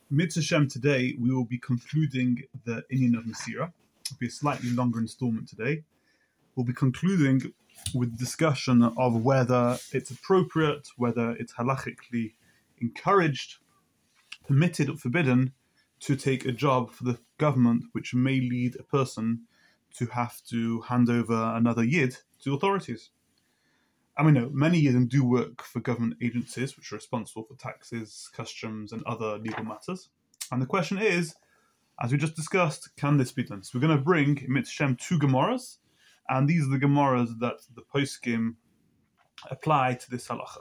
Mitzvah Shem, today we will be concluding the Inyan of Masira. It'll be a slightly longer installment today. We'll be concluding with discussion of whether it's appropriate, whether it's halachically encouraged, permitted or forbidden to take a job for the government which may lead a person to have to hand over another yid to authorities. And we know many Yidden do work for government agencies which are responsible for taxes, customs, and other legal matters. And the question is, as we just discussed, can this be done? So we're going to bring Mitzvah Shem two Gemaras, and these are the Gemaras that the poskim apply to this halacha.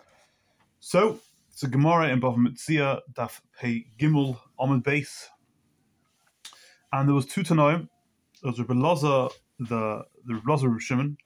So it's a Gemara in Bava Metzia, Daf Pei Gimel Amud Beis, and there was two Tanoim. There was Rebbe Elazar, the Rebbe Elazar Reb Shimon,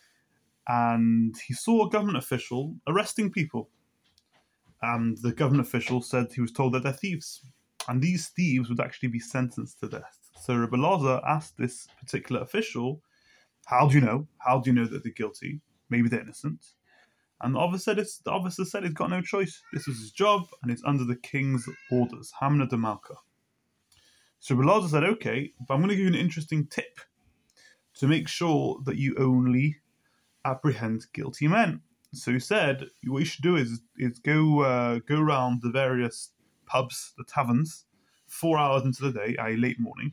and he saw a government official arresting people. And the government official said he was told that they're thieves, and these thieves would actually be sentenced to death. So Rebbe Elazar asked this particular official, how do you know? How do you know that they're guilty? Maybe they're innocent. And the officer said he's got no choice. This was his job, and it's under the king's orders, Hamna de Malka. So Rebbe Elazar said, okay, but I'm going to give you an interesting tip to make sure that you only apprehend guilty men. So he said, what you should do is go around the various pubs, the taverns, 4 hours into the day, i.e. late morning.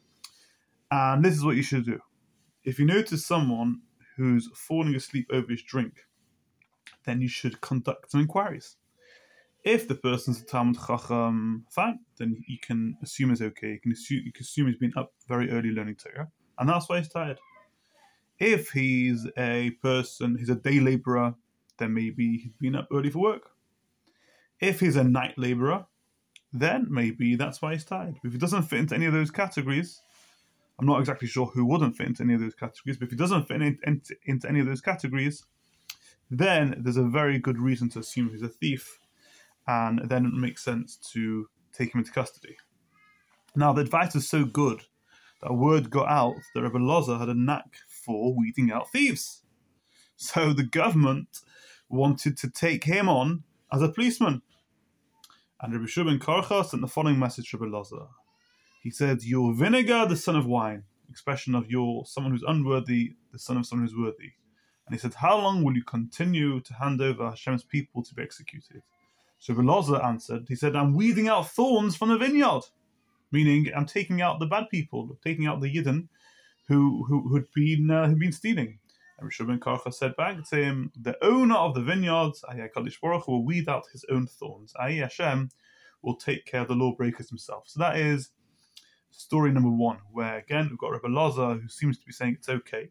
And this is what you should do. If you notice someone who's falling asleep over his drink, then you should conduct some inquiries. If the person's a Talmud Chacham, fine, then you can assume it's okay. You can assume he's been up very early learning Torah, and that's why he's tired. If he's a day laborer, then maybe he's been up early for work. If he's a night laborer, then maybe that's why he's tired. If he doesn't fit into any of those categories, I'm not exactly sure who wouldn't fit into any of those categories, but if he doesn't fit into any of those categories, then there's a very good reason to assume he's a thief, and then it makes sense to take him into custody. Now, the advice was so good that word got out that Rebbe Elazar had a knack for weeding out thieves. So the government wanted to take him on as a policeman. And Rabbi Shua ben Karcha sent the following message to Rebbe Elazar. He said, "You're vinegar, the son of wine." Expression of you're someone who's unworthy, the son of someone who's worthy. And he said, "How long will you continue to hand over Hashem's people to be executed?" So Rebbe Elazar answered, he said, "I'm weeding out thorns from the vineyard." Meaning, I'm taking out the bad people, taking out the Yidden who'd been stealing. And Rabbi Shua ben Karcha said back to him, "The owner of the vineyards, Kadosh Baruch Hu, will weed out his own thorns. Hashem will take care of the lawbreakers himself." So that is story number one, where again we've got Rebbe Elazar who seems to be saying it's okay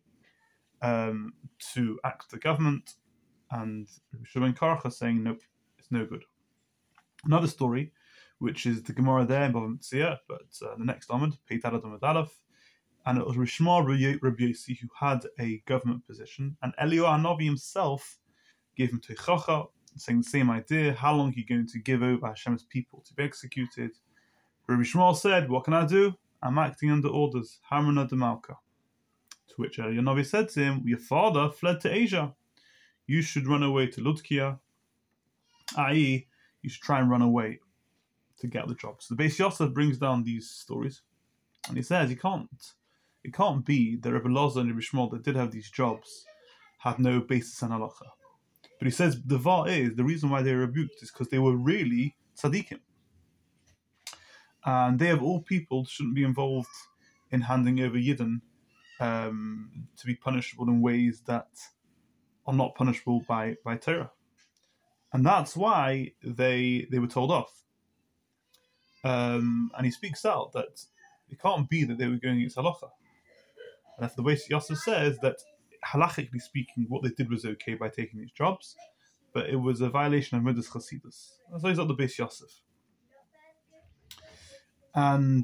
to act the government, and Rabbi Shua ben Karcha saying nope, it's no good. Another story, which is the Gemara there in Bava Metzia, but the next Amud, Pei Daled Amud Aleph, and it was Rishma Rabbi Yossi who had a government position, and Eliyahu Hanavi himself gave him Teichacha, saying the same idea, how long are you going to give over Hashem's people to be executed? Rabbi Shmuel said, what can I do? I'm acting under orders, Hamna de Malka. To which Eliyahu Hanavi said to him, your father fled to Asia. You should run away to Ludkia, i.e., you should try and run away to get the job. So the Beis Yosef brings down these stories, and he says it can't be that Rebbe Elazar and Rebbe Shmuel that did have these jobs had no basis in halacha. But he says the reason why they were rebuked is because they were really tzaddikim, and they of all people shouldn't be involved in handing over Yidden to be punishable in ways that are not punishable by Torah. And that's why they were told off. And he speaks out that it can't be that they were going against halacha. And if the Beis Yosef says that halachically speaking, what they did was okay by taking these jobs, but it was a violation of Midas Chasidus. That's why he's not the Beis Yosef. And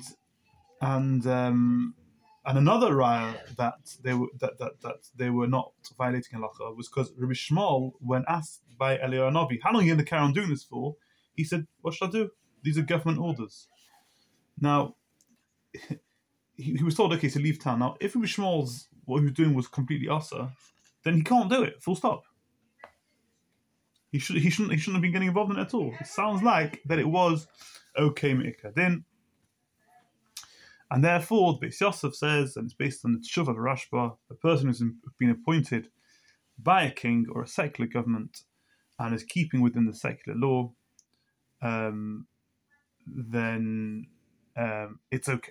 another raya that they were not violating halacha was because Rabbi Shmuel, when asked by Eliyahu Hanavi, how long are you going to carry on doing this for? He said, what should I do? These are government orders. Now, he was told, okay, so leave town. Now, if Rabbi Shmuel's, what he was doing was completely asa, then he can't do it, full stop. He shouldn't have been getting involved in it at all. It sounds like that it was okay me'ikadin. And therefore, the Beis Yosef says, and it's based on the Tshuva of Rashba, a person who's been appointed by a king or a secular government and is keeping within the secular law, then it's okay.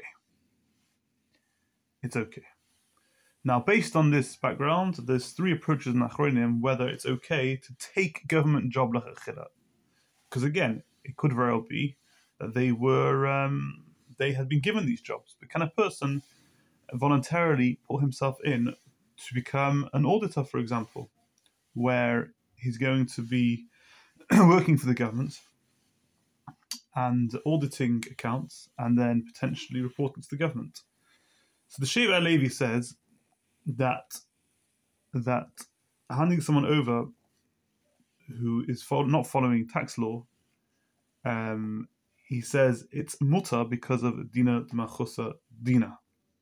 It's okay. Now, based on this background, there's three approaches in Achronim whether it's okay to take government job l'chachila. Because again, it could very well be that they had been given these jobs. But can a person voluntarily put himself in to become an auditor, for example, where he's going to be working for the government and auditing accounts and then potentially reporting to the government? So the Sheva Levi says that handing someone over who is not following tax law, he says it's mutter because of dina d'machusa dina.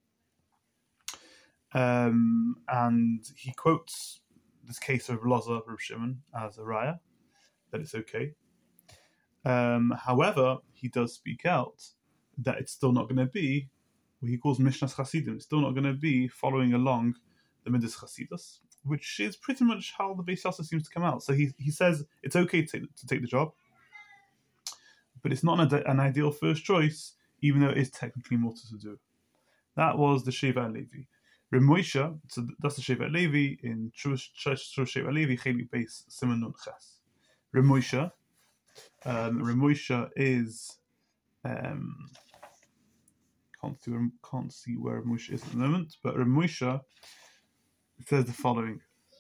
And he quotes this case of Loza Reb Shimon as a raya, that it's okay. However, he does speak out that it's still not going to be what he calls Mishnas Chasidim. It's still not going to be following along the Midas Chasidus, which is pretty much how the Beis Yosef seems to come out. So he says it's okay to take the job, but it's not an ideal first choice, even though it is technically more to do. That was the Sheva Levi. Reb Moshe, so that's the Sheva Levi in Sheva Levi, Chelik Beis Siman Nun Ches. Reb Moshe is can't see where Reb Moshe is at the moment, but Reb Moshe says the following.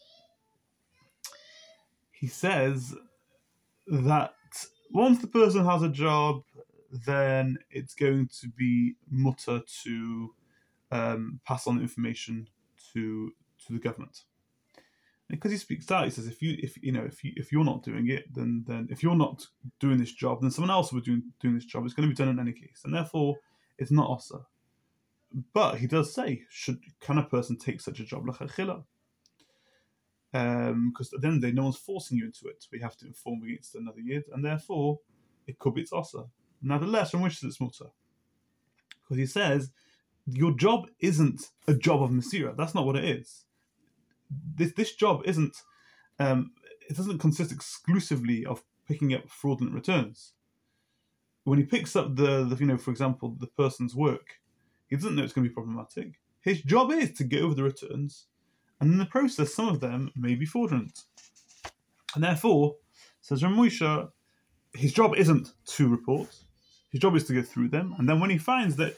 He says that once the person has a job, then it's going to be mutter to pass on the information to the government. Because he speaks out, he says if you're not doing it, then if you're not doing this job, then someone else will be doing this job. It's going to be done in any case, and therefore it's not osa. But he does say, can a person take such a job l'chachila? Because at the end of the day, no one's forcing you into it. We have to inform against another yid, and therefore it could be it's osa. Nevertheless, from which is it's mutter, because he says your job isn't a job of Masira. That's not what it is. This job isn't. It doesn't consist exclusively of picking up fraudulent returns. When he picks up the for example, the person's work, he doesn't know it's going to be problematic. His job is to get over the returns, and in the process, some of them may be fraudulent. And therefore, says Reb Moshe, his job isn't to report. His job is to go through them, and then when he finds that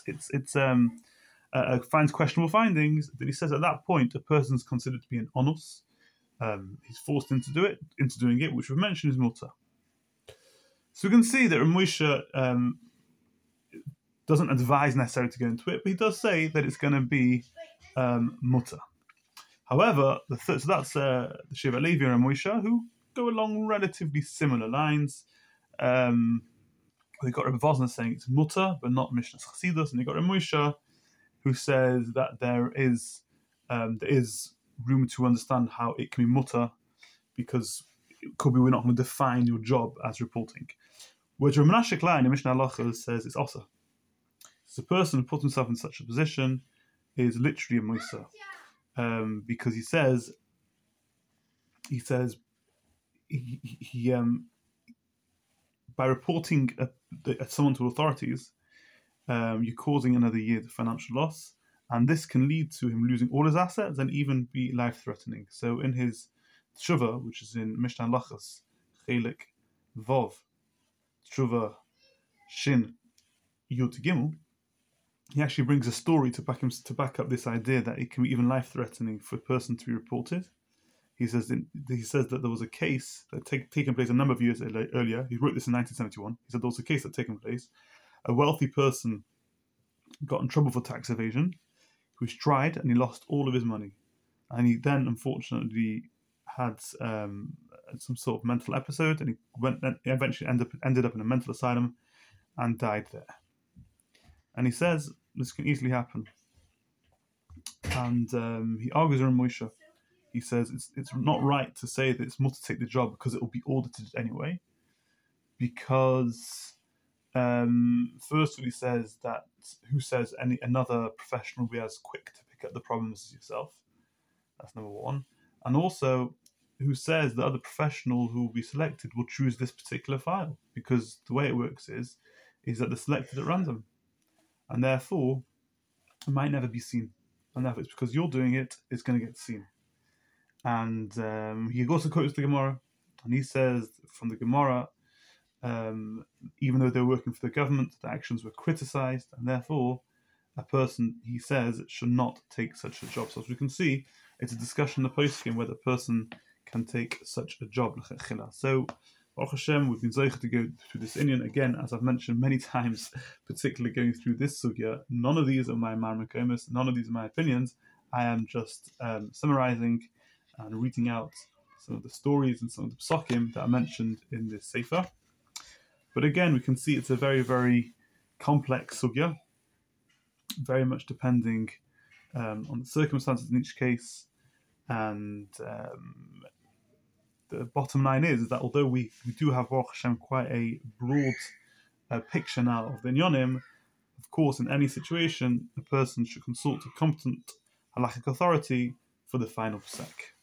finds questionable findings, then he says at that point a person's considered to be an onus. He's forced into doing it, which we've mentioned is mutter. So we can see that Reb Moshe doesn't advise necessarily to go into it, but he does say that it's going to be mutter. However, so that's the Sheva Levi and Reb Moshe, who go along relatively similar lines. They got Reb Vosner saying it's mutter, but not Mishnas Chasidus, and they got Reb Moshe, who says that there is room to understand how it can be mutter, because it could be we're not going to define your job as reporting. Whereas Reb Menashe Klein in Mishnah Halacha says it's osa. So the person who puts himself in such a position is literally a moisa, because he says he by reporting someone to authorities, you're causing another year's financial loss, and this can lead to him losing all his assets and even be life-threatening. So in his Tshuva, which is in Mishnah Lachas, Chelik Vov, Tshuva Shin Yud Gimel, he actually brings a story to back up this idea that it can be even life-threatening for a person to be reported. He says that there was a case that had taken place a number of years earlier. He wrote this in 1971. He said there was a case that had taken place. A wealthy person got in trouble for tax evasion, who was tried, and he lost all of his money. And he then, unfortunately, had some sort of mental episode, and he eventually ended up in a mental asylum and died there. And he says this can easily happen. And he argues with Moshe. He says it's not right to say that it's more to take the job because it will be audited anyway, because First, he says that who says another professional will be as quick to pick up the problems as yourself. That's number one. And also, who says the other professional who will be selected will choose this particular file, because the way it works is that they're selected at random, and therefore it might never be seen. And therefore, it's because you're doing it, it's going to get seen. And he also quotes the Gemara, and he says from the Gemara, even though they were working for the government, the actions were criticized, and therefore a person, he says, should not take such a job. So as we can see, it's a discussion in the postscript whether a person can take such a job. So Baruch Hashem, we've been zeicha to go through this inyan again, as I've mentioned many times, particularly going through this sugya. None of these are my marmakomis, none of these are my opinions. I am just summarizing and reading out some of the stories and some of the psakim that are mentioned in this sefer. But again, we can see it's a very, very complex sugya, very much depending on the circumstances in each case. And the bottom line is that although we do have, Baruch Hashem, quite a broad picture now of the Inyanim, of course, in any situation, a person should consult a competent halachic authority for the final psak.